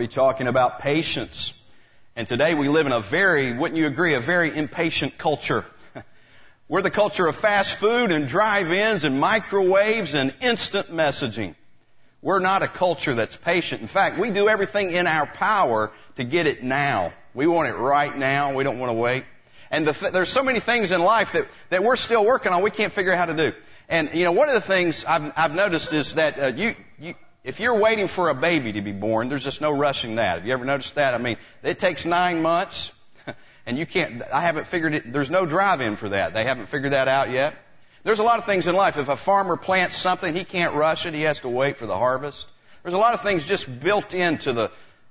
to be talking about patience. And today we live in a very, wouldn't you agree, a very impatient culture. We're the culture of fast food and drive-ins and microwaves and instant messaging. We're not a culture that's patient. In fact, we do everything in our power to get it now. We want it right now. We don't want to wait. And there's so many things in life that we're still working on we can't figure out how to do. And, you know, one of the things I've noticed is that if you're waiting for a baby to be born, there's just no rushing that. Have you ever noticed that? I mean, it takes 9 months, and I haven't figured it, there's no drive-in for that. They haven't figured that out yet. There's a lot of things in life. If a farmer plants something, he can't rush it. He has to wait for the harvest. There's a lot of things just built into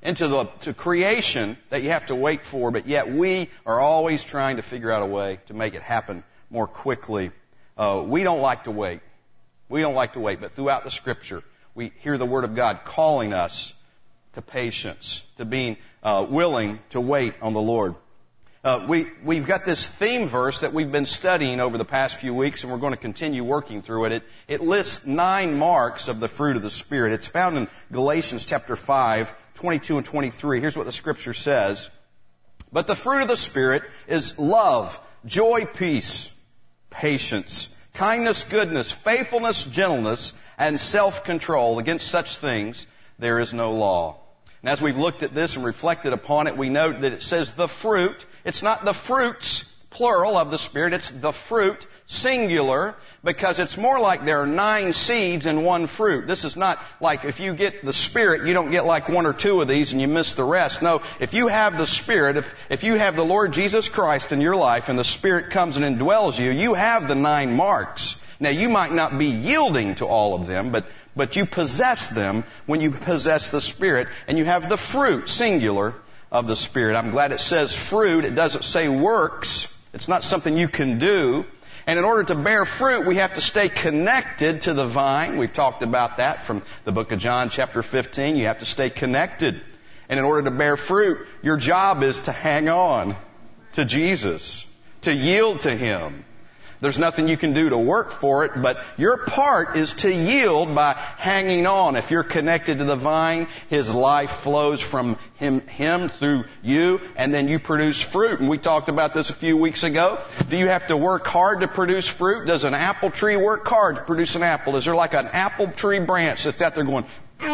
creation that you have to wait for, but yet we are always trying to figure out a way to make it happen more quickly. We don't like to wait. We don't like to wait, but throughout the Scripture, we hear the Word of God calling us to patience, to being willing to wait on the Lord. We've got this theme verse that we've been studying over the past few weeks, and we're going to continue working through it. It lists 9 marks of the fruit of the Spirit. It's found in Galatians chapter 5, 22 and 23. Here's what the Scripture says. But the fruit of the Spirit is love, joy, peace, patience, kindness, goodness, faithfulness, gentleness, and self-control. Against such things there is no law. And as we've looked at this and reflected upon it, we note that it says the fruit. It's not the fruits, plural, of the Spirit. It's the fruit, singular, because it's more like there are 9 seeds in one fruit. This is not like if you get the Spirit, you don't get like 1 or 2 of these and you miss the rest. No, if you have the Spirit, if you have the Lord Jesus Christ in your life and the Spirit comes and indwells you, you have the 9 marks. Now, you might not be yielding to all of them, but you possess them when you possess the Spirit, and you have the fruit, singular, of the Spirit. I'm glad it says fruit. It doesn't say works. It's not something you can do. And in order to bear fruit, we have to stay connected to the vine. We've talked about that from the book of John, chapter 15. You have to stay connected. And in order to bear fruit, your job is to hang on to Jesus, to yield to Him. There's nothing you can do to work for it, but your part is to yield by hanging on. If you're connected to the vine, His life flows from Him through you, and then you produce fruit. And we talked about this a few weeks ago. Do you have to work hard to produce fruit? Does an apple tree work hard to produce an apple? Is there like an apple tree branch that's out there going,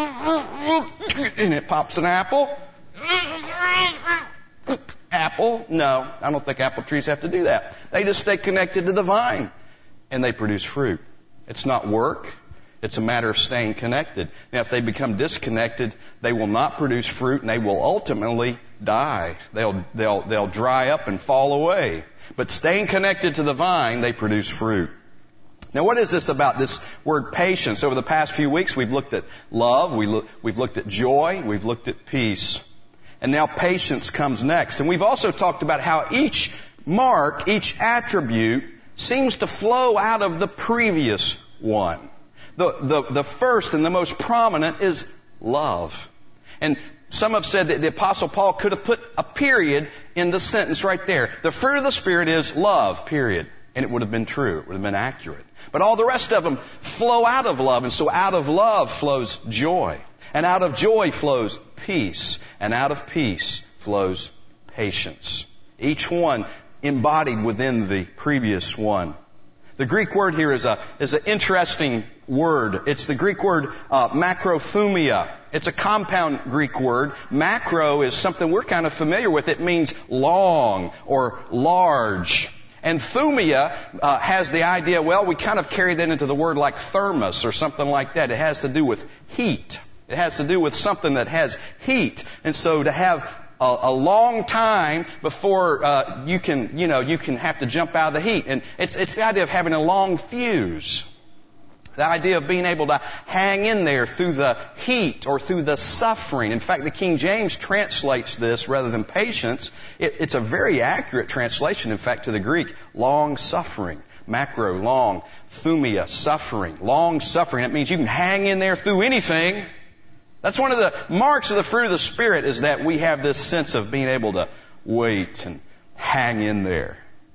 and it pops an apple? Apple? No, I don't think apple trees have to do that. They just stay connected to the vine, and they produce fruit. It's not work. It's a matter of staying connected. Now, if they become disconnected, they will not produce fruit, and they will ultimately die. They'll dry up and fall away. But staying connected to the vine, they produce fruit. Now, what is this about this word patience? Over the past few weeks, we've looked at love, we've looked at joy, we've looked at peace. And now patience comes next. And we've also talked about how each mark, each attribute, seems to flow out of the previous one. The first and the most prominent is love. And some have said that the Apostle Paul could have put a period in the sentence right there. The fruit of the Spirit is love, period. And it would have been true. It would have been accurate. But all the rest of them flow out of love. And so out of love flows joy. And out of joy flows peace. And out of peace flows patience. Each one embodied within the previous one. The Greek word here is an interesting word. It's the Greek word macrothumia. It's a compound Greek word. Macro is something we're kind of familiar with. It means long or large. And thumia has the idea, well, we kind of carry that into the word like thermos or something like that. It has to do with heat. It has to do with something that has heat. And so to have a long time before you can have to jump out of the heat. And it's the idea of having a long fuse. The idea of being able to hang in there through the heat or through the suffering. In fact, the King James translates this rather than patience. It's a very accurate translation, in fact, to the Greek. Long suffering. Macro, long. Thumia, suffering. Long suffering. That means you can hang in there through anything. That's one of the marks of the fruit of the Spirit, is that we have this sense of being able to wait and hang in there.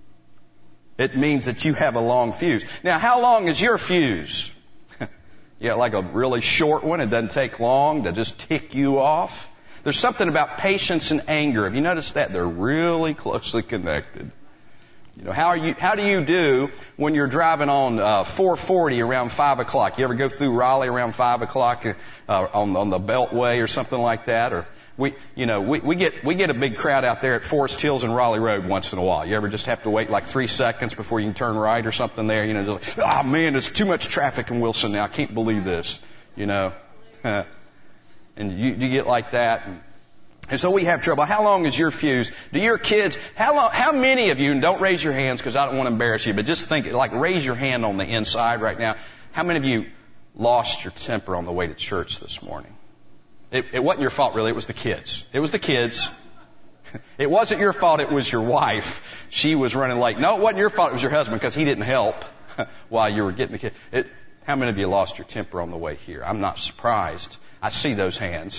It means that you have a long fuse. Now, how long is your fuse? You got like a really short one. It doesn't take long to just tick you off. There's something about patience and anger. Have you noticed that? They're really closely connected. You know, how do you do when you're driving on 440 around 5 o'clock? You ever go through Raleigh around 5 o'clock on the Beltway or something like that? Or we get a big crowd out there at Forest Hills and Raleigh Road once in a while. You ever just have to wait like 3 seconds before you can turn right or something there? You know, just like, oh man, there's too much traffic in Wilson now. I can't believe this. You know. And you get like that. And so we have trouble. How long is your fuse? Do your kids, how many of you, and don't raise your hands because I don't want to embarrass you, but just think, like raise your hand on the inside right now. How many of you lost your temper on the way to church this morning? It wasn't your fault really, it was the kids. It was the kids. It wasn't your fault, it was your wife. She was running late. No, it wasn't your fault, it was your husband because he didn't help while you were getting the kids. How many of you lost your temper on the way here? I'm not surprised. I see those hands.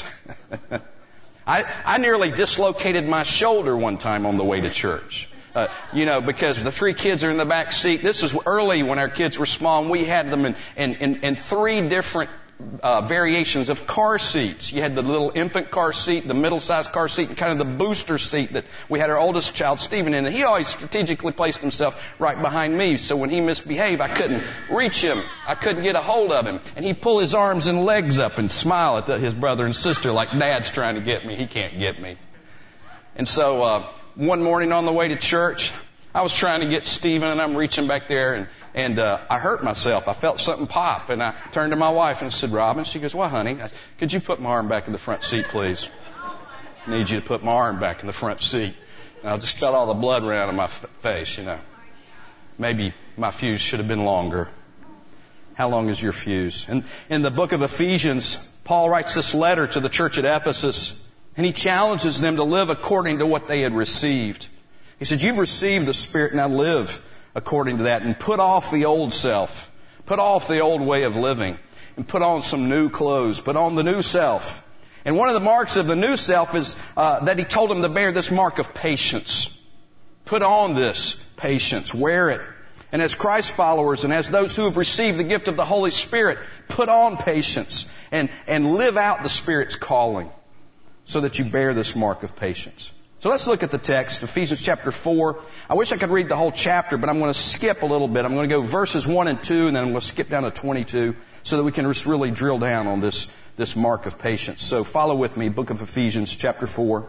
I nearly dislocated my shoulder one time on the way to church. Because the 3 kids are in the back seat. This is early when our kids were small, and we had them in 3 different variations of car seats. You had the little infant car seat, the middle-sized car seat, and kind of the booster seat that we had our oldest child, Stephen, in. And he always strategically placed himself right behind me, so when he misbehaved, I couldn't reach him. I couldn't get a hold of him. And he'd pull his arms and legs up and smile at his brother and sister like, Dad's trying to get me. He can't get me. And so one morning on the way to church, I was trying to get Stephen, and I'm reaching back there, and I hurt myself. I felt something pop, and I turned to my wife and I said, Robin, she goes, what, honey? Could you put my arm back in the front seat, please? I need you to put my arm back in the front seat. And I just felt all the blood run out of my face, you know. Maybe my fuse should have been longer. How long is your fuse? And in the book of Ephesians, Paul writes this letter to the church at Ephesus, and he challenges them to live according to what they had received. He said, you've received the Spirit, now live according to that, and put off the old self. Put off the old way of living, and put on some new clothes. Put on the new self. And one of the marks of the new self is that he told them to bear this mark of patience. Put on this patience. Wear it. And as Christ followers and as those who have received the gift of the Holy Spirit, put on patience and live out the Spirit's calling so that you bear this mark of patience. So let's look at the text, Ephesians chapter 4. I wish I could read the whole chapter, but I'm going to skip a little bit. I'm going to go verses 1 and 2, and then I'm going to skip down to 22 so that we can just really drill down on this mark of patience. So follow with me, book of Ephesians chapter 4.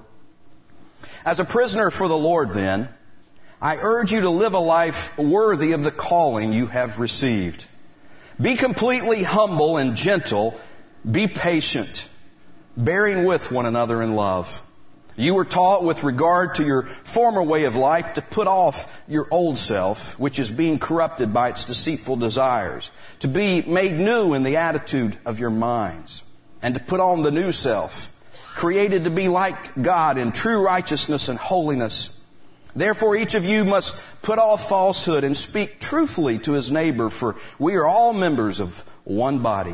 As a prisoner for the Lord, then, I urge you to live a life worthy of the calling you have received. Be completely humble and gentle. Be patient, bearing with one another in love. You were taught with regard to your former way of life to put off your old self, which is being corrupted by its deceitful desires, to be made new in the attitude of your minds, and to put on the new self, created to be like God in true righteousness and holiness. Therefore, each of you must put off falsehood and speak truthfully to his neighbor, for we are all members of one body.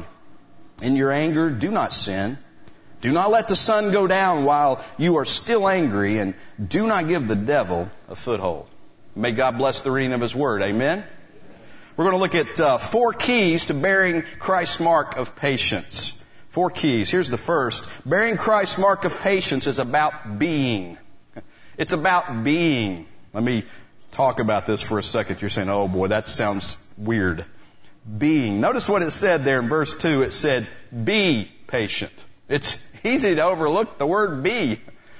In your anger, do not sin. Do not let the sun go down while you are still angry, and do not give the devil a foothold. May God bless the reading of His Word. Amen? We're going to look at 4 keys to bearing Christ's mark of patience. 4 keys. Here's the first. Bearing Christ's mark of patience is about being. It's about being. Let me talk about this for a second. You're saying, oh boy, that sounds weird. Being. Notice what it said there in verse 2. It said, be patient. It's easy to overlook the word be.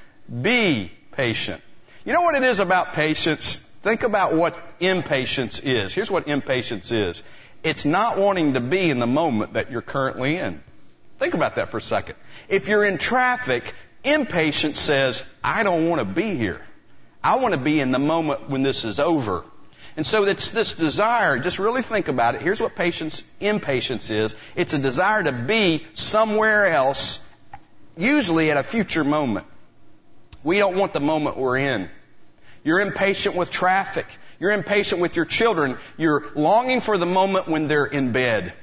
Be patient. You know what it is about patience? Think about what impatience is. Here's what impatience is. It's not wanting to be in the moment that you're currently in. Think about that for a second. If you're in traffic, impatience says, I don't want to be here. I want to be in the moment when this is over. And so it's this desire, just really think about it. Here's what impatience is. It's a desire to be somewhere else, usually at a future moment. We don't want the moment we're in. You're impatient with traffic. You're impatient with your children. You're longing for the moment when they're in bed.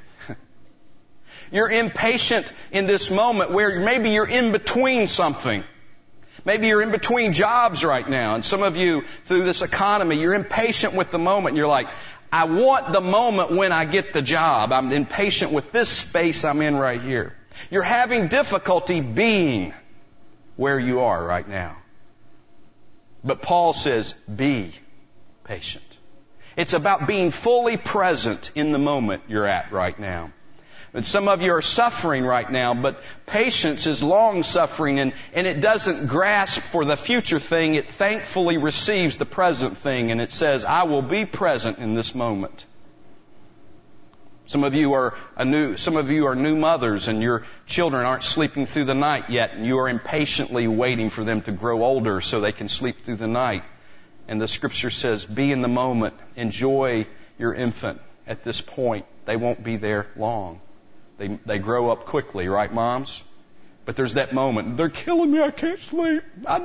You're impatient in this moment where maybe you're in between something. Maybe you're in between jobs right now. And some of you, through this economy, you're impatient with the moment. You're like, I want the moment when I get the job. I'm impatient with this space I'm in right here. You're having difficulty being where you are right now. But Paul says, be patient. It's about being fully present in the moment you're at right now. And some of you are suffering right now, but patience is long-suffering, and it doesn't grasp for the future thing. It thankfully receives the present thing, and it says, I will be present in this moment. Some of you are new mothers, and your children aren't sleeping through the night yet, and you are impatiently waiting for them to grow older so they can sleep through the night. And the Scripture says, be in the moment. Enjoy your infant at this point. They won't be there long. They grow up quickly, right, moms? But there's that moment. They're killing me. I can't sleep.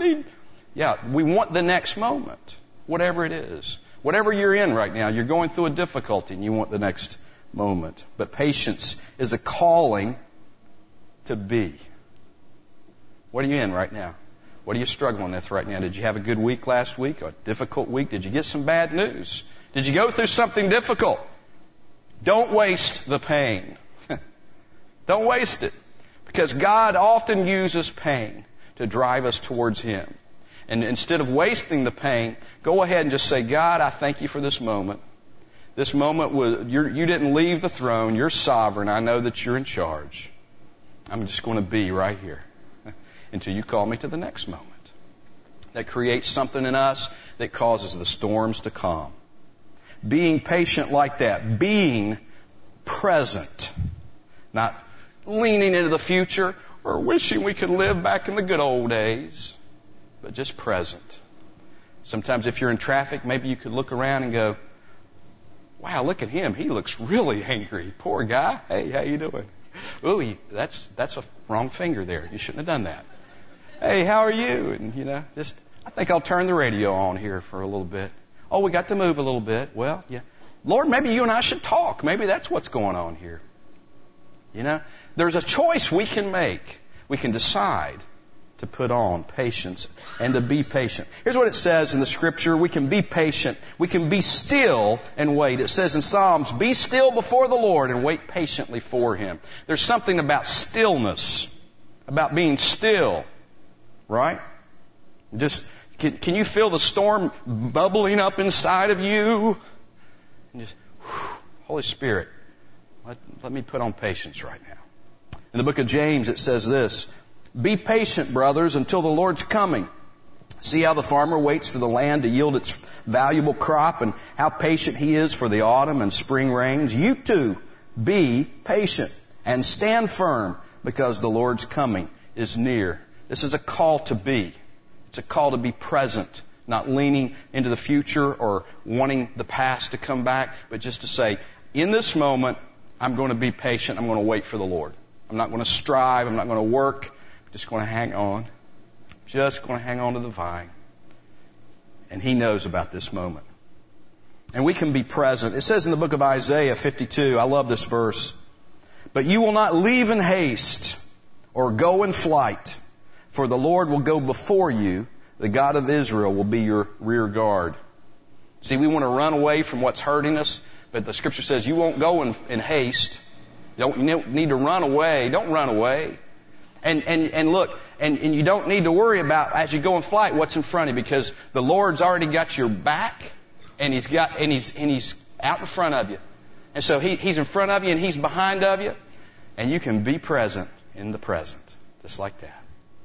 We want the next moment, whatever it is. Whatever you're in right now, you're going through a difficulty and you want the next moment. But patience is a calling to be. What are you in right now? What are you struggling with right now? Did you have a good week last week? A difficult week? Did you get some bad news? Did you go through something difficult? Don't waste the pain. Don't waste it. Because God often uses pain to drive us towards Him. And instead of wasting the pain, go ahead and just say, God, I thank you for this moment. This moment was, you didn't leave the throne. You're sovereign. I know that you're in charge. I'm just going to be right here until you call me to the next moment. That creates something in us that causes the storms to calm. Being patient like that. Being present. Not leaning into the future or wishing we could live back in the good old days, but just present. Sometimes if you're in traffic, maybe you could look around and go, wow, look at him. He looks really angry. Poor guy. Hey, how you doing? Ooh, that's a wrong finger there. You shouldn't have done that. Hey, how are you? And, I think I'll turn the radio on here for a little bit. Oh, we got to move a little bit. Well, yeah. Lord, maybe you and I should talk. Maybe that's what's going on here. There's a choice we can make. We can decide to put on patience and to be patient. Here's what it says in the Scripture. We can be patient. We can be still and wait. It says in Psalms, be still before the Lord and wait patiently for Him. There's something about stillness, about being still, right? Can you feel the storm bubbling up inside of you? And just, Holy Spirit, let me put on patience right now. In the book of James, it says this, be patient, brothers, until the Lord's coming. See how the farmer waits for the land to yield its valuable crop and how patient he is for the autumn and spring rains. You too, be patient and stand firm because the Lord's coming is near. This is a call to be. It's a call to be present, not leaning into the future or wanting the past to come back, but just to say, in this moment, I'm going to be patient. I'm going to wait for the Lord. I'm not going to strive. I'm not going to work. I'm just going to hang on. Just going to hang on to the vine. And He knows about this moment. And we can be present. It says in the book of Isaiah 52, I love this verse, but you will not leave in haste or go in flight, for the Lord will go before you. The God of Israel will be your rear guard. See, we want to run away from what's hurting us, but the Scripture says you won't go in haste. You don't need to run away. Don't run away. And look, and you don't need to worry about, as you go in flight, what's in front of you, because the Lord's already got your back, and He's out in front of you. And so He's in front of you and He's behind of you, and you can be present in the present, just like that.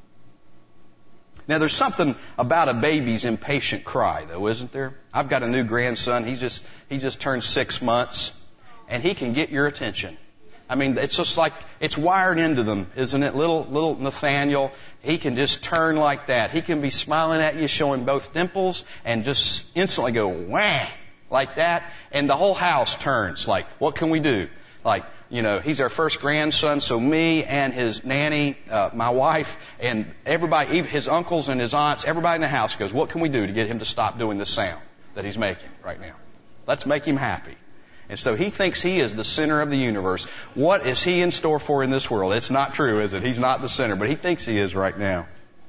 Now, there's something about a baby's impatient cry, though, isn't there? I've got a new grandson. He just turned 6 months, and he can get your attention. I mean, it's just like it's wired into them, isn't it? Little Nathaniel, he can just turn like that. He can be smiling at you, showing both dimples, and just instantly go wham like that, and the whole house turns. Like, what can we do? Like, he's our first grandson, so me and his nanny, my wife, and everybody, even his uncles and his aunts, everybody in the house goes, what can we do to get him to stop doing this sound that he's making right now? Let's make him happy. And so he thinks he is the center of the universe. What is he in store for in this world? It's not true, is it? He's not the center, but he thinks he is right now.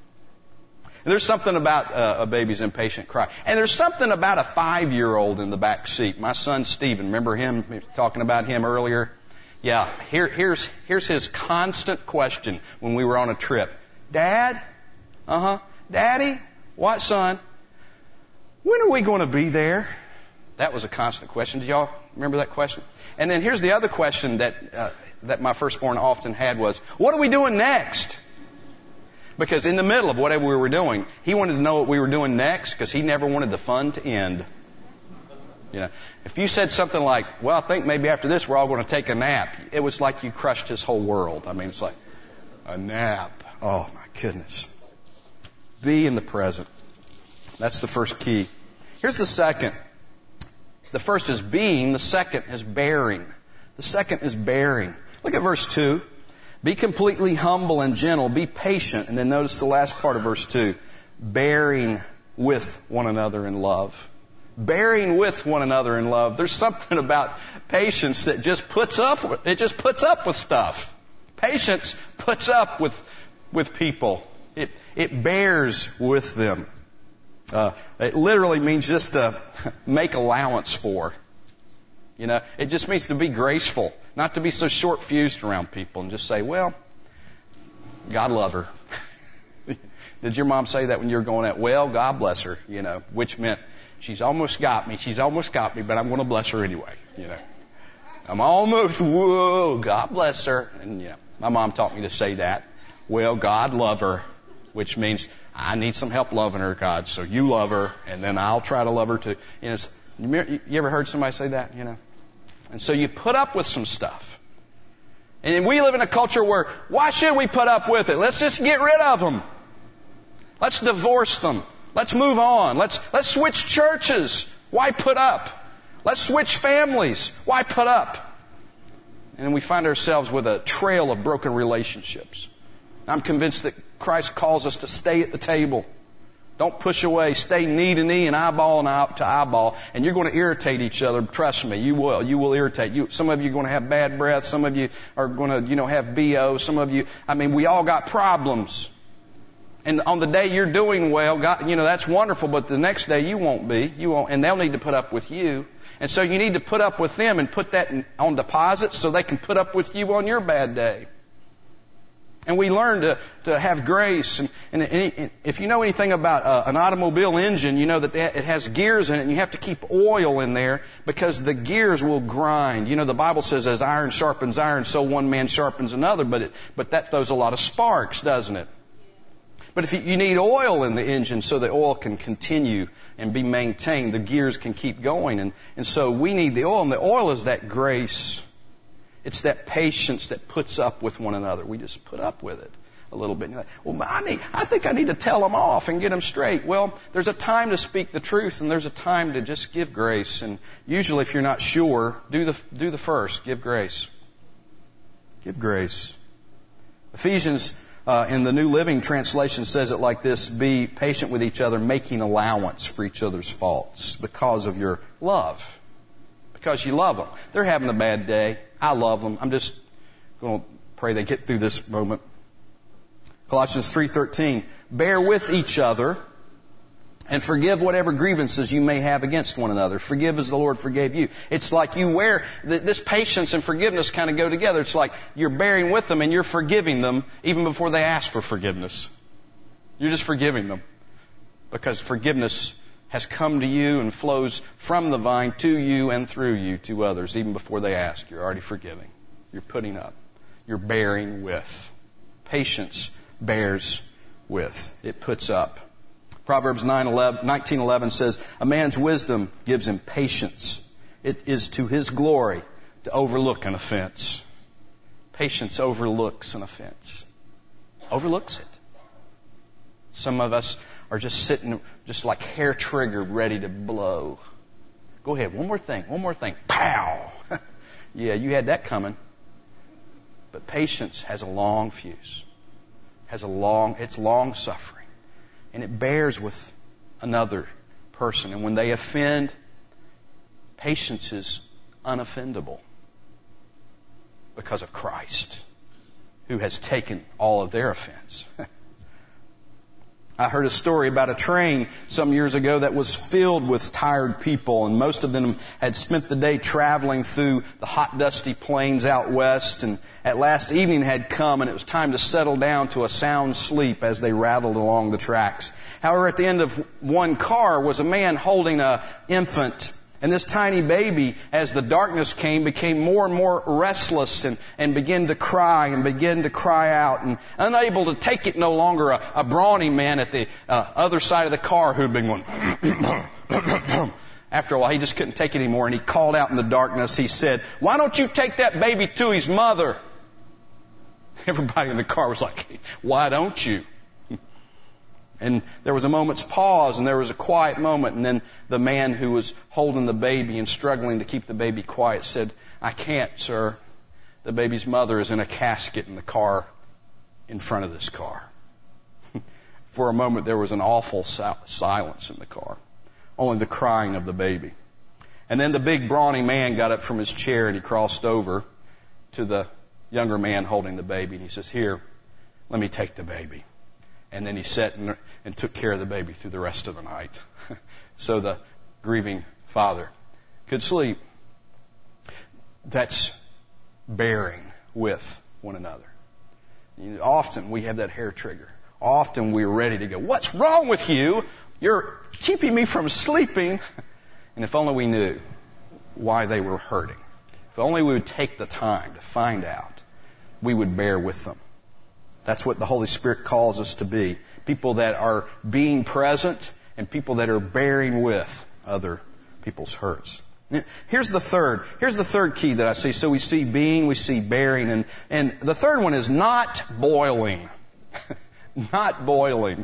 And there's something about a baby's impatient cry. And there's something about a 5-year-old in the back seat. My son Stephen, remember him, talking about him earlier? Yeah, here's his constant question when we were on a trip. Dad, Daddy? What, son? When are we going to be there? That was a constant question. Do y'all remember that question? And then here's the other question that my firstborn often had was, what are we doing next? Because in the middle of whatever we were doing, he wanted to know what we were doing next because he never wanted the fun to end. If you said something like, well, I think maybe after this we're all going to take a nap, it was like you crushed his whole world. I mean, it's like, a nap. Oh, my goodness. Be in the present. That's the first key. Here's the second. The first is being. The second is bearing. The second is bearing. Look at verse 2. Be completely humble and gentle. Be patient. And then notice the last part of verse 2. Bearing with one another in love. Bearing with one another in love. There's something about patience that just puts up with stuff. Patience puts up with people. It bears with them. It literally means just to make allowance for. It just means to be graceful, not to be so short-fused around people and just say, well, God love her. Did your mom say that when you were going out? Well, God bless her, which meant she's almost got me, but I'm going to bless her anyway, I'm almost, whoa, God bless her. And, my mom taught me to say that. Well, God love her, which means I need some help loving her, God, so you love her, and then I'll try to love her too. You ever heard somebody say that, And so you put up with some stuff. And we live in a culture where, why should we put up with it? Let's just get rid of them. Let's divorce them. Let's move on. Let's switch churches. Why put up? Let's switch families. Why put up? And then we find ourselves with a trail of broken relationships. I'm convinced that Christ calls us to stay at the table. Don't push away. Stay knee to knee and eyeball to eyeball. And you're going to irritate each other. Trust me, you will. You will irritate. Some of you are going to have bad breath. Some of you are going to, have BO. Some of you, we all got problems. And on the day you're doing well, God, that's wonderful. But the next day you won't be. You won't, and they'll need to put up with you. And so you need to put up with them and put that on deposit so they can put up with you on your bad day. And we learn to have grace. And if you know anything about an automobile engine, you know that it has gears in it, and you have to keep oil in there because the gears will grind. The Bible says, as iron sharpens iron, so one man sharpens another. But that throws a lot of sparks, doesn't it? But if you need oil in the engine so the oil can continue and be maintained, the gears can keep going. And so we need the oil, and the oil is that grace. It's that patience that puts up with one another. We just put up with it a little bit. You're like, well, I think I need to tell them off and get them straight. Well, there's a time to speak the truth, and there's a time to just give grace. And usually, if you're not sure, do the first. Give grace. Give grace. Ephesians in the New Living Translation says it like this: be patient with each other, making allowance for each other's faults because of your love. Because you love them. They're having a bad day. I love them. I'm just going to pray they get through this moment. Colossians 3:13. Bear with each other and forgive whatever grievances you may have against one another. Forgive as the Lord forgave you. It's like you this patience and forgiveness kind of go together. It's like you're bearing with them and you're forgiving them even before they ask for forgiveness. You're just forgiving them because forgiveness has come to you and flows from the vine to you and through you to others. Even before they ask, you're already forgiving. You're putting up. You're bearing with. Patience bears with. It puts up. Proverbs 19:11 says, a man's wisdom gives him patience. It is to his glory to overlook an offense. Patience overlooks an offense. Overlooks it. Some of us are just sitting, just like hair triggered, ready to blow. Go ahead, one more thing. Pow! Yeah, you had that coming. But patience has a long fuse. It's long suffering. And it bears with another person. And when they offend, patience is unoffendable because of Christ, who has taken all of their offense. I heard a story about a train some years ago that was filled with tired people, and most of them had spent the day traveling through the hot, dusty plains out west, and at last evening had come, and it was time to settle down to a sound sleep as they rattled along the tracks. However, at the end of one car was a man holding an infant. And this tiny baby, as the darkness came, became more and more restless and began to cry out. And unable to take it no longer, a brawny man at the other side of the car who had been going... After a while, he just couldn't take it anymore, and he called out in the darkness. He said, "Why don't you take that baby to his mother?" Everybody in the car was like, "Why don't you?" And there was a moment's pause, and there was a quiet moment, and then the man who was holding the baby and struggling to keep the baby quiet said, "I can't, sir. The baby's mother is in a casket in the car in front of this car." For a moment, there was an awful silence in the car, only the crying of the baby. And then the big brawny man got up from his chair, and he crossed over to the younger man holding the baby, and he says, "Here, let me take the baby." And then he sat and took care of the baby through the rest of the night. So the grieving father could sleep. That's bearing with one another. Often we have that hair trigger. Often we're ready to go, "What's wrong with you? You're keeping me from sleeping." And if only we knew why they were hurting. If only we would take the time to find out, we would bear with them. That's what the Holy Spirit calls us to be. People that are being present and people that are bearing with other people's hurts. Here's the third key that I see. So we see being, we see bearing, and the third one is not boiling. Not boiling.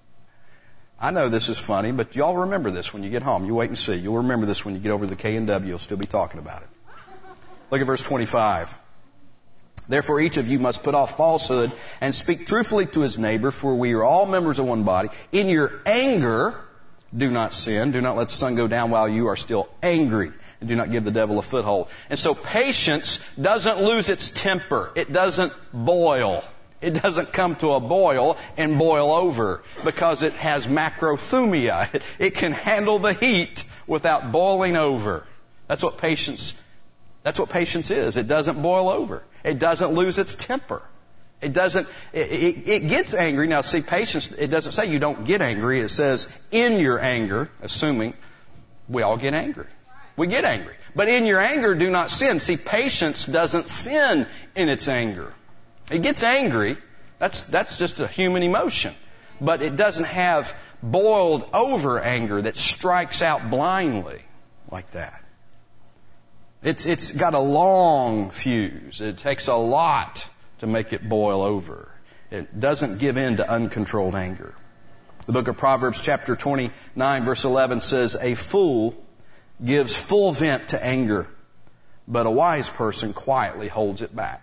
I know this is funny, but y'all remember this when you get home. You wait and see. You'll remember this when you get over to the K&W. You'll still be talking about it. Look at verse 25. "Therefore each of you must put off falsehood and speak truthfully to his neighbor, for we are all members of one body. In your anger, do not sin. Do not let the sun go down while you are still angry. And do not give the devil a foothold." And so patience doesn't lose its temper. It doesn't boil. It doesn't come to a boil and boil over because it has macrothumia. It can handle the heat without boiling over. That's what patience is. It doesn't boil over. It doesn't lose its temper. It gets angry. Now see, patience, it doesn't say you don't get angry. It says in your anger, assuming we all get angry. We get angry. But in your anger, do not sin. See, patience doesn't sin in its anger. It gets angry. That's just a human emotion. But it doesn't have boiled over anger that strikes out blindly like that. It's got a long fuse. It takes a lot to make it boil over. It doesn't give in to uncontrolled anger. The book of Proverbs chapter 29 verse 11 says, "A fool gives full vent to anger, but a wise person quietly holds it back."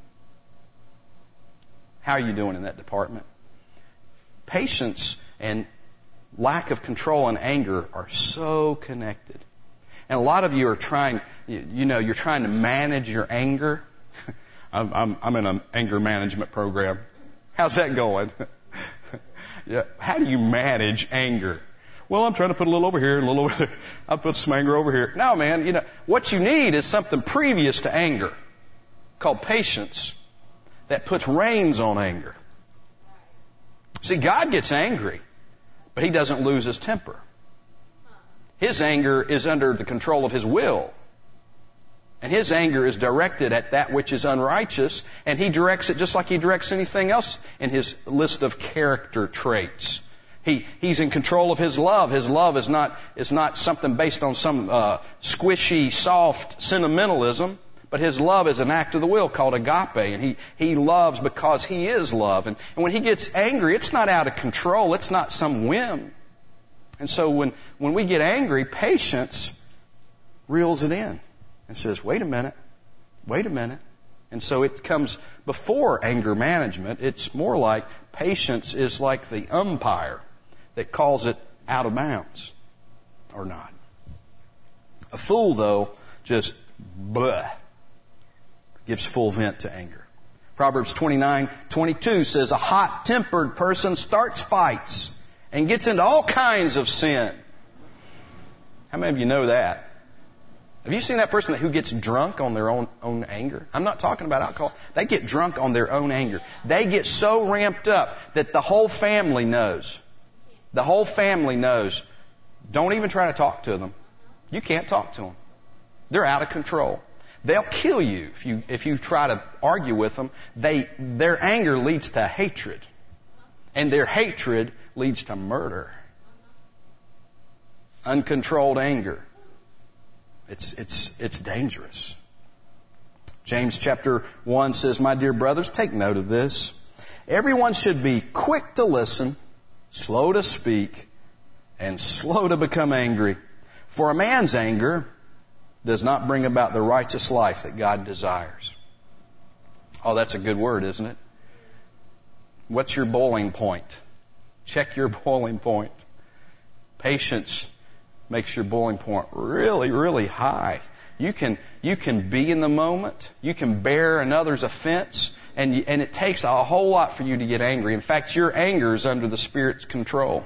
How are you doing in that department? Patience and lack of control and anger are so connected. And a lot of you are trying, you're trying to manage your anger. I'm in an anger management program. How's that going? Yeah. How do you manage anger? Well, I'm trying to put a little over here, a little over there. I'll put some anger over here. No, man, what you need is something previous to anger called patience that puts reins on anger. See, God gets angry, but He doesn't lose His temper. His anger is under the control of His will. And His anger is directed at that which is unrighteous, and He directs it just like He directs anything else in His list of character traits. He's in control of His love. His love is not something based on some squishy, soft sentimentalism, but His love is an act of the will called agape, and He loves because He is love. And when He gets angry, it's not out of control. It's not some whim. And so when we get angry, patience reels it in and says, wait a minute. And so it comes before anger management. It's more like patience is like the umpire that calls it out of bounds or not. A fool, though, just gives full vent to anger. Proverbs 29:22 says, "A hot-tempered person starts fights, and gets into all kinds of sin. How many of you know that? Have you seen that person who gets drunk on their own anger? I'm not talking about alcohol. They get drunk on their own anger. They get so ramped up that the whole family knows. The whole family knows. Don't even try to talk to them. You can't talk to them. They're out of control. They'll kill you if you try to argue with them. Their anger leads to hatred. And their hatred leads to murder. Uncontrolled anger. It's dangerous. James chapter 1 says, "My dear brothers, take note of this. Everyone should be quick to listen, slow to speak, and slow to become angry. For a man's anger does not bring about the righteous life that God desires." Oh, that's a good word, isn't it? What's your boiling point? Check your boiling point. Patience makes your boiling point really, really high. You can be in the moment. You can bear another's offense. And it takes a whole lot for you to get angry. In fact, your anger is under the Spirit's control.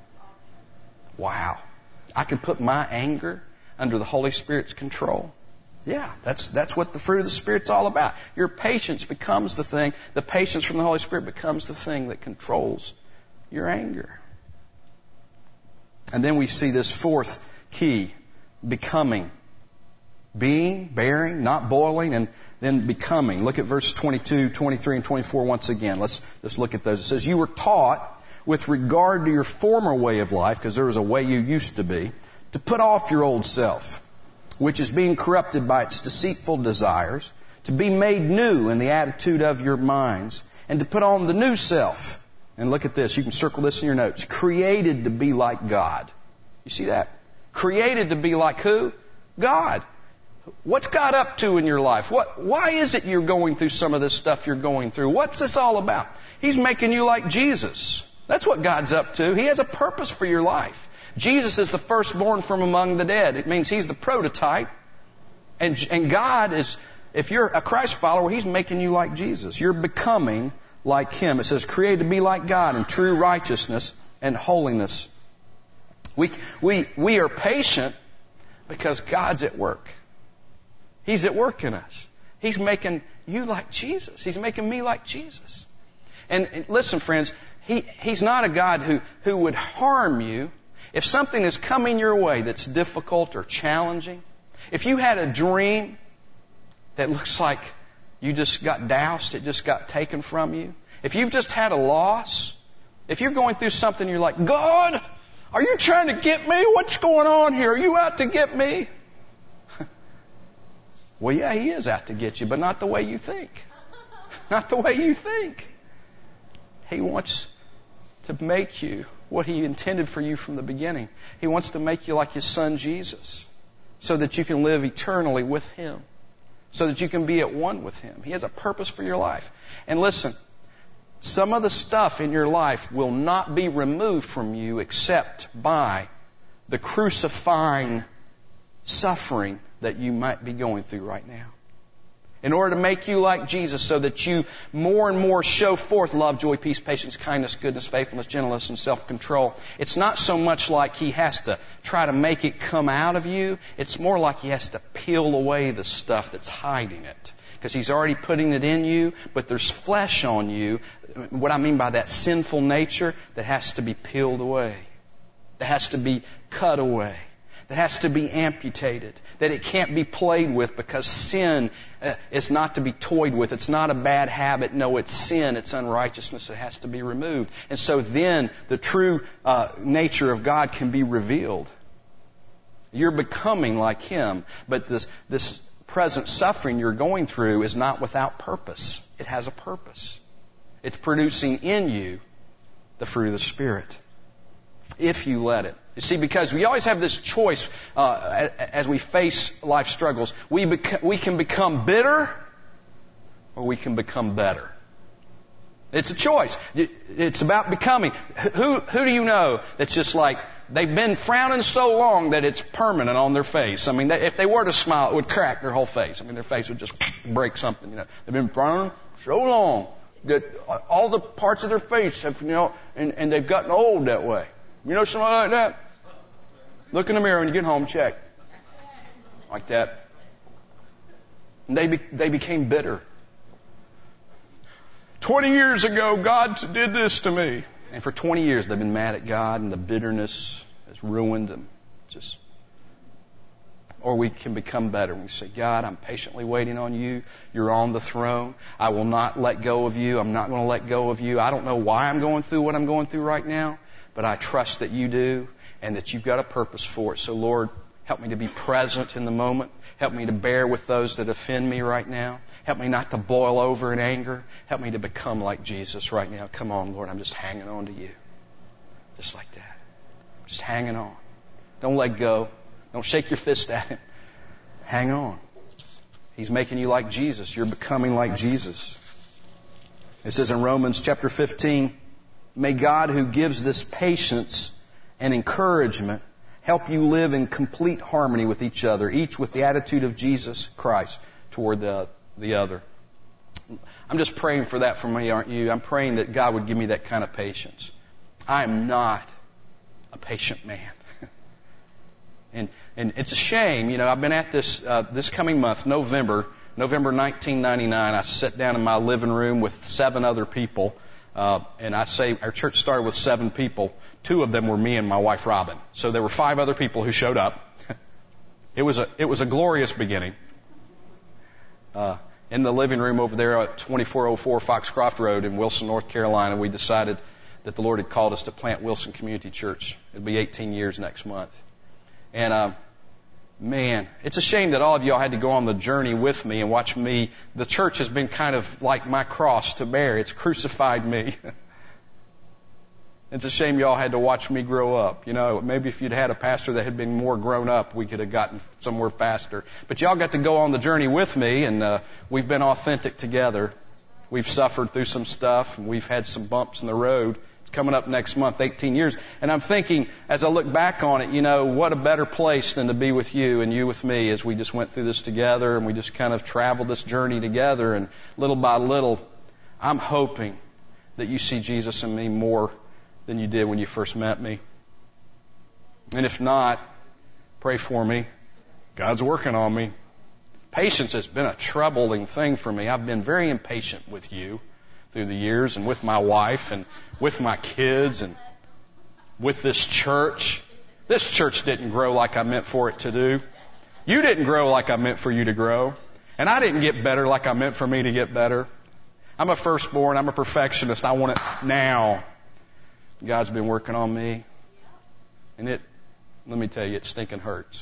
Wow. I can put my anger under the Holy Spirit's control. Yeah, that's what the fruit of the Spirit's all about. Your patience becomes the thing. The patience from the Holy Spirit becomes the thing that controls your anger. And then we see this fourth key, becoming. Being, bearing, not boiling, and then becoming. Look at verse 22, 23, and 24 once again. Let's just look at those. It says, "You were taught with regard to your former way of life," because there was a way you used to be, "to put off your old self, which is being corrupted by its deceitful desires, to be made new in the attitude of your minds, and to put on the new self." And look at this. You can circle this in your notes. "Created to be like God." You see that? Created to be like who? God. What's God up to in your life? Why is it you're going through some of this stuff you're going through? What's this all about? He's making you like Jesus. That's what God's up to. He has a purpose for your life. Jesus is the firstborn from among the dead. It means He's the prototype. And God is, if you're a Christ follower, He's making you like Jesus. You're becoming like Him. It says, "Created to be like God in true righteousness and holiness." We are patient because God's at work. He's at work in us. He's making you like Jesus. He's making me like Jesus. And listen, friends, He's not a God who would harm you. If something is coming your way that's difficult or challenging, if you had a dream that looks like you just got doused, it just got taken from you, if you've just had a loss, if you're going through something you're like, "God, are you trying to get me? What's going on here? Are you out to get me?" Well, yeah, He is out to get you, but not the way you think. Not the way you think. He wants to make you what He intended for you from the beginning. He wants to make you like His Son Jesus, so that you can live eternally with Him, so that you can be at one with Him. He has a purpose for your life. And listen, some of the stuff in your life will not be removed from you except by the crucifying suffering that you might be going through right now. In order to make you like Jesus, so that you more and more show forth love, joy, peace, patience, kindness, goodness, faithfulness, gentleness, and self-control. It's not so much like He has to try to make it come out of you. It's more like He has to peel away the stuff that's hiding it. Because He's already putting it in you, but there's flesh on you. What I mean by that, sinful nature that has to be peeled away. That has to be cut away. That has to be amputated. That it can't be played with, because sin is not to be toyed with. It's not a bad habit. No, it's sin. It's unrighteousness that has to be removed. And so then the true nature of God can be revealed. You're becoming like Him. But this present suffering you're going through is not without purpose. It has a purpose. It's producing in you the fruit of the Spirit, if you let it. You see, because we always have this choice as we face life struggles. We can become bitter, or we can become better. It's a choice. It's about becoming. Who do you know that's just like, they've been frowning so long that it's permanent on their face? I mean, if they were to smile, it would crack their whole face. I mean, their face would just break something. You know, they've been frowning so long. that all the parts of their face have, and they've gotten old that way. You know somebody like that? Look in the mirror when you get home, check. Like that. And they became bitter. 20 years ago, God did this to me. And for 20 years, they've been mad at God, and the bitterness has ruined them. Or we can become better. We say, God, I'm patiently waiting on you. You're on the throne. I will not let go of you. I'm not going to let go of you. I don't know why I'm going through what I'm going through right now, but I trust that you do and that you've got a purpose for it. So, Lord, help me to be present in the moment. Help me to bear with those that offend me right now. Help me not to boil over in anger. Help me to become like Jesus right now. Come on, Lord, I'm just hanging on to you. Just like that. Just hanging on. Don't let go. Don't shake your fist at Him. Hang on. He's making you like Jesus. You're becoming like Jesus. It says in Romans chapter 15, may God who gives this patience and encouragement help you live in complete harmony with each other, each with the attitude of Jesus Christ toward the other. I'm just praying for that for me, aren't you? I'm praying that God would give me that kind of patience. I am not a patient man. And it's a shame, I've been at this coming month, November 1999, I sat down in my living room with 7 other people, and I say our church started with 7 people. 2 of them were me and my wife Robin. So there were 5 other people who showed up. It was a glorious beginning. In the living room over there at 2404 Foxcroft Road in Wilson, North Carolina, we decided that the Lord had called us to plant Wilson Community Church. It'll be 18 years next month. And, man, it's a shame that all of y'all had to go on the journey with me and watch me. The church has been kind of like my cross to bear. It's crucified me. It's a shame y'all had to watch me grow up. Maybe if you'd had a pastor that had been more grown up, we could have gotten somewhere faster. But y'all got to go on the journey with me, and we've been authentic together. We've suffered through some stuff, and we've had some bumps in the road. Coming up next month, 18 years. And I'm thinking, as I look back on it, what a better place than to be with you and you with me as we just went through this together and we just kind of traveled this journey together. And little by little, I'm hoping that you see Jesus in me more than you did when you first met me. And if not, pray for me. God's working on me. Patience has been a troubling thing for me. I've been very impatient with you through the years, and with my wife, and with my kids, and with this church. This church didn't grow like I meant for it to do. You didn't grow like I meant for you to grow. And I didn't get better like I meant for me to get better. I'm a firstborn. I'm a perfectionist. I want it now. God's been working on me. And let me tell you, it stinking hurts.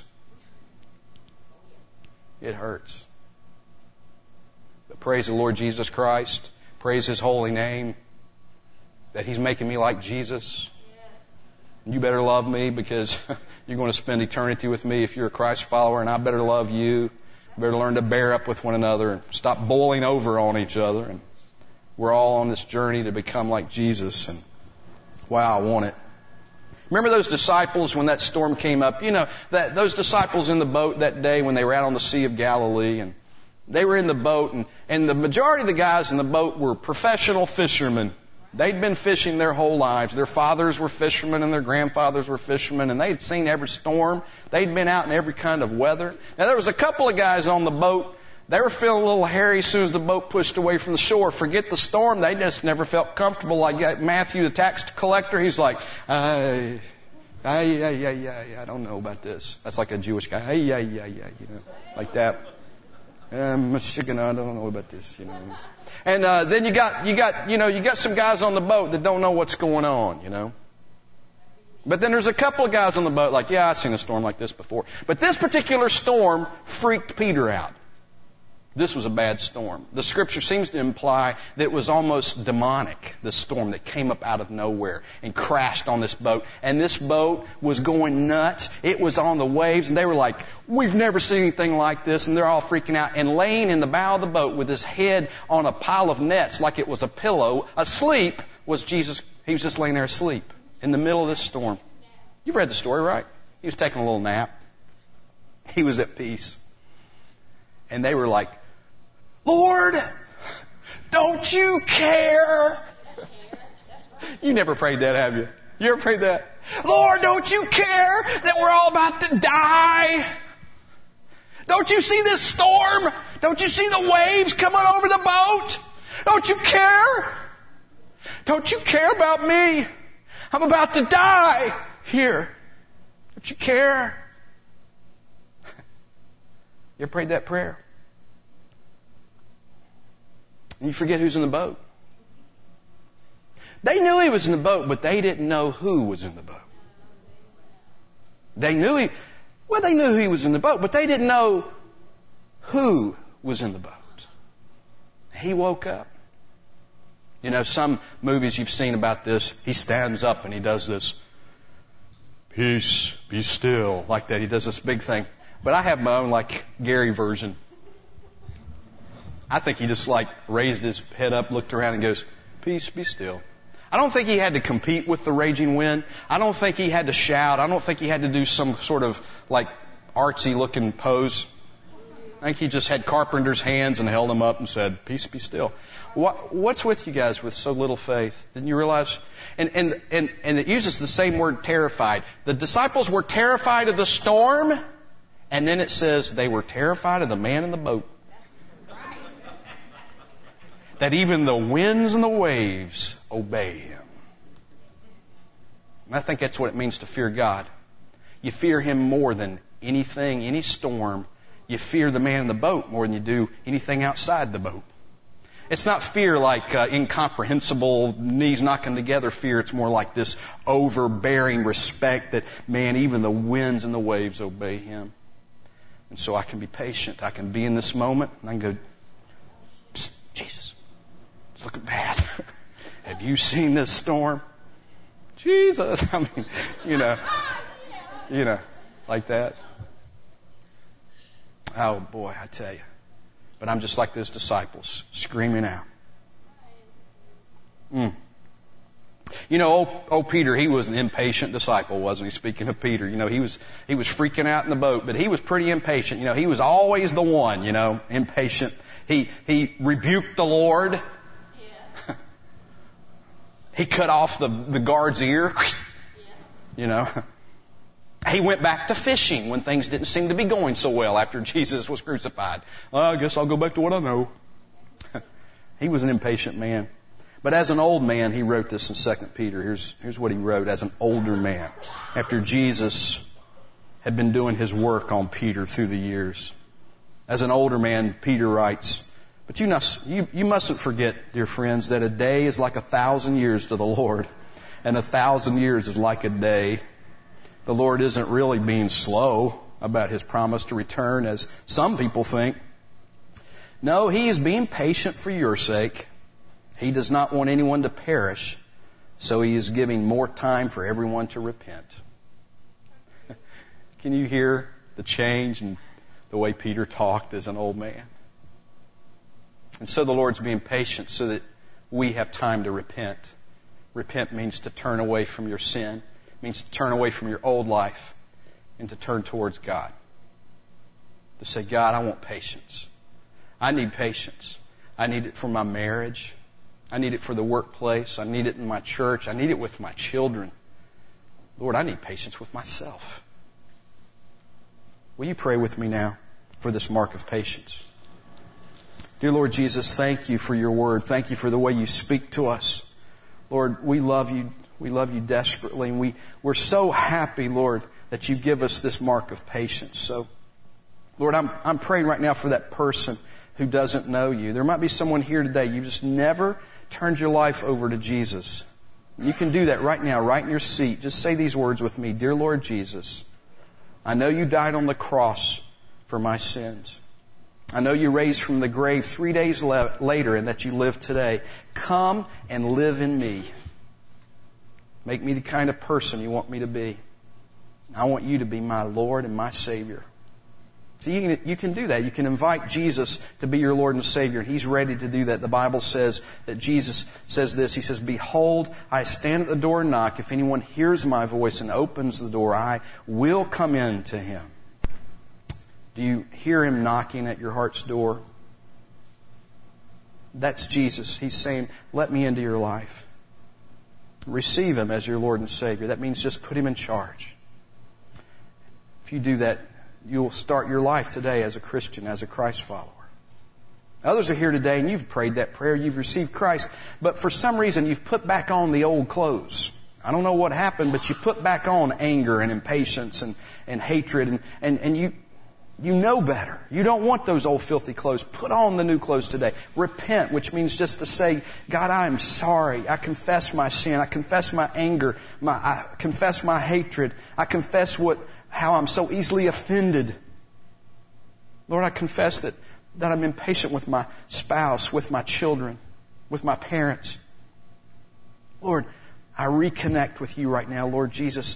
It hurts. But praise the Lord Jesus Christ. Praise His holy name, that He's making me like Jesus. And you better love me because you're going to spend eternity with me if you're a Christ follower, and I better love you. You better learn to bear up with one another and stop boiling over on each other. And we're all on this journey to become like Jesus. And wow, I want it. Remember those disciples when that storm came up? Those disciples in the boat that day when they were out on the Sea of Galilee, and they were in the boat, and the majority of the guys in the boat were professional fishermen. They'd been fishing their whole lives. Their fathers were fishermen and their grandfathers were fishermen, and they'd seen every storm. They'd been out in every kind of weather. Now, there was a couple of guys on the boat. They were feeling a little hairy as soon as the boat pushed away from the shore. Forget the storm. They just never felt comfortable. Like Matthew, the tax collector, he's like, I don't know about this. That's like a Jewish guy. Like that. Michigan, I don't know about this, And then you got some guys on the boat that don't know what's going on, But then there's a couple of guys on the boat like, I've seen a storm like this before. But this particular storm freaked Peter out. This was a bad storm. The Scripture seems to imply that it was almost demonic, this storm that came up out of nowhere and crashed on this boat. And this boat was going nuts. It was on the waves, and they were like, we've never seen anything like this. And they're all freaking out. And laying in the bow of the boat with his head on a pile of nets like it was a pillow, asleep, was Jesus. He was just laying there asleep in the middle of this storm. You've read the story, right? He was taking a little nap. He was at peace. And they were like, Lord, Don't you care? You never prayed that, have you? You ever prayed that? Lord, don't you care that we're all about to die? Don't you see this storm? Don't you see the waves coming over the boat? Don't you care? Don't you care about me? I'm about to die here. Don't you care? You ever prayed that prayer? And you forget who's in the boat. They knew he was in the boat, but they didn't know who was in the boat. They knew he was in the boat, but they didn't know who was in the boat. He woke up. You know, some movies you've seen about this, he stands up and he does this, peace, be still, like that. He does this big thing. But I have my own, like, Gary version. I think he just, like, raised his head up, looked around and goes, peace, be still. I don't think he had to compete with the raging wind. I don't think he had to shout. I don't think he had to do some sort of, like, artsy-looking pose. I think he just had carpenter's hands and held them up and said, peace, be still. What's with you guys with so little faith? Didn't you realize? And it uses the same word, terrified. The disciples were terrified of the storm, and then it says they were terrified of the man in the boat. That even the winds and the waves obey him. And I think that's what it means to fear God. You fear him more than anything, any storm. You fear the man in the boat more than you do anything outside the boat. It's not fear like incomprehensible, knees knocking together fear. It's more like this overbearing respect that, man, even the winds and the waves obey him. And so I can be patient. I can be in this moment and I can go, Psst, Jesus, it's looking bad. Have you seen this storm? Jesus. I mean, you know, like that. Oh, boy, I tell you. But I'm just like those disciples, screaming out. You know, old Peter, he was an impatient disciple, wasn't he? Speaking of Peter, you know, he was freaking out in the boat, but he was pretty impatient. You know, he was always the one, you know, impatient. He rebuked the Lord. Yeah. He cut off the guard's ear. Yeah. You know. He went back to fishing when things didn't seem to be going so well after Jesus was crucified. Well, I guess I'll go back to what I know. He was an impatient man. But as an old man, he wrote this in 2 Peter. Here's what he wrote as an older man. After Jesus had been doing his work on Peter through the years. As an older man, Peter writes, but you mustn't forget, dear friends, that a day is like 1,000 years to the Lord. And 1,000 years is like a day. The Lord isn't really being slow about his promise to return, as some people think. No, he is being patient for your sake. He does not want anyone to perish, so he is giving more time for everyone to repent. Can you hear the change in the way Peter talked as an old man? And so the Lord's being patient so that we have time to repent. Repent means to turn away from your sin. It means to turn away from your old life and to turn towards God. To say, God, I want patience. I need patience. I need it for my marriage. I need it for the workplace. I need it in my church. I need it with my children. Lord, I need patience with myself. Will you pray with me now for this mark of patience? Dear Lord Jesus, thank you for your word. Thank you for the way you speak to us. Lord, we love you. We love you desperately. And we're so happy, Lord, that you give us this mark of patience. So, Lord, I'm praying right now for that person who doesn't know you. There might be someone here today. You just never turned your life over to Jesus. You can do that right now, right in your seat. Just say these words with me. Dear Lord Jesus, I know you died on the cross for my sins. I know you raised from the grave 3 days later and that you live today. Come and live in me. Make me the kind of person you want me to be. I want you to be my Lord and my Savior. So you can do that. You can invite Jesus to be your Lord and Savior. He's ready to do that. The Bible says that Jesus says this. He says, behold, I stand at the door and knock. If anyone hears my voice and opens the door, I will come in to him. Do you hear him knocking at your heart's door? That's Jesus. He's saying, let me into your life. Receive Him as your Lord and Savior. That means just put Him in charge. If you do that, you'll start your life today as a Christian, as a Christ follower. Others are here today and you've prayed that prayer, you've received Christ, but for some reason you've put back on the old clothes. I don't know what happened, but you put back on anger and impatience and hatred and you know better. You don't want those old filthy clothes. Put on the new clothes today. Repent, which means just to say, God, I am sorry. I confess my sin. I confess my anger. I confess my hatred. I confess how I'm so easily offended. Lord, I confess that I'm impatient with my spouse, with my children, with my parents. Lord, I reconnect with you right now, Lord Jesus.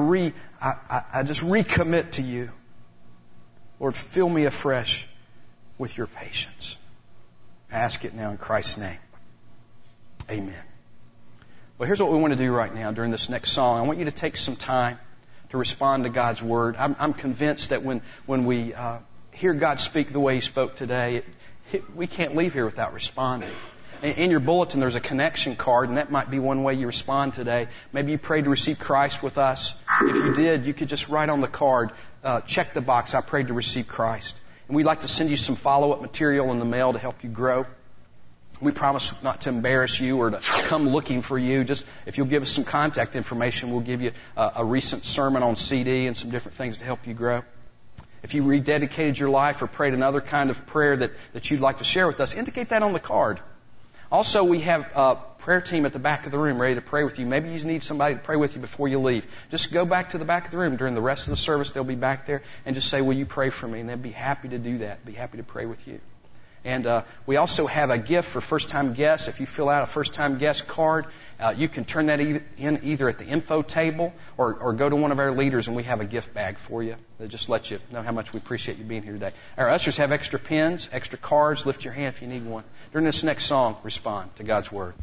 I just recommit to you. Lord, fill me afresh with your patience. I ask it now in Christ's name. Amen. Well, here's what we want to do right now during this next song. I want you to take some time to respond to God's Word. I'm convinced that when we hear God speak the way He spoke today, we can't leave here without responding. In your bulletin, there's a connection card, and that might be one way you respond today. Maybe you prayed to receive Christ with us. If you did, you could just write on the card, check the box, I prayed to receive Christ. And we'd like to send you some follow-up material in the mail to help you grow. We promise not to embarrass you or to come looking for you. Just if you'll give us some contact information, we'll give you a recent sermon on CD and some different things to help you grow. If you rededicated your life or prayed another kind of prayer that you'd like to share with us, indicate that on the card. Also, we have a prayer team at the back of the room ready to pray with you. Maybe you need somebody to pray with you before you leave. Just go back to the back of the room during the rest of the service. They'll be back there and just say, will you pray for me? And they'd be happy to do that. Be happy to pray with you. And we also have a gift for first-time guests. If you fill out a first-time guest card, you can turn that in either at the info table or go to one of our leaders and we have a gift bag for you that just lets you know how much we appreciate you being here today. Our ushers have extra pens, extra cards. Lift your hand if you need one. During this next song, respond to God's Word.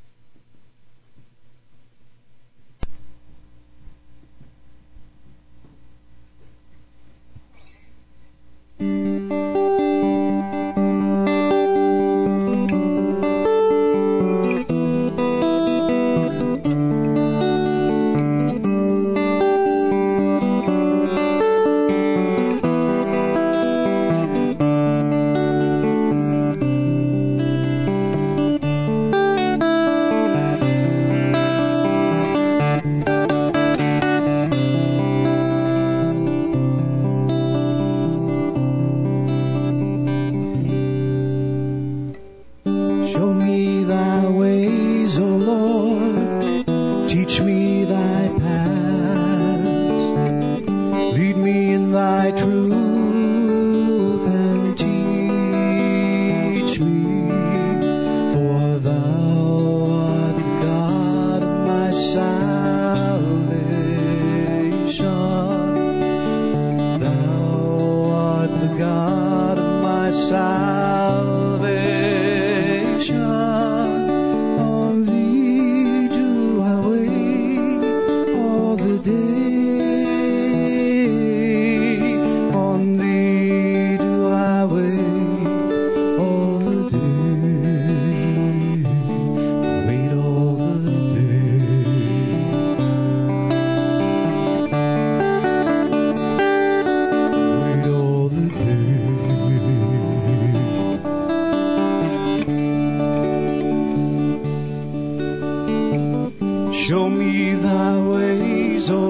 Show me thy ways, O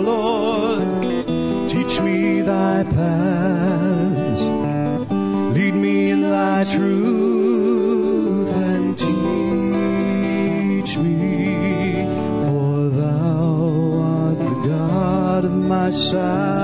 Lord. Teach me thy paths. Lead me in thy truth and teach me. For thou art the God of my salvation.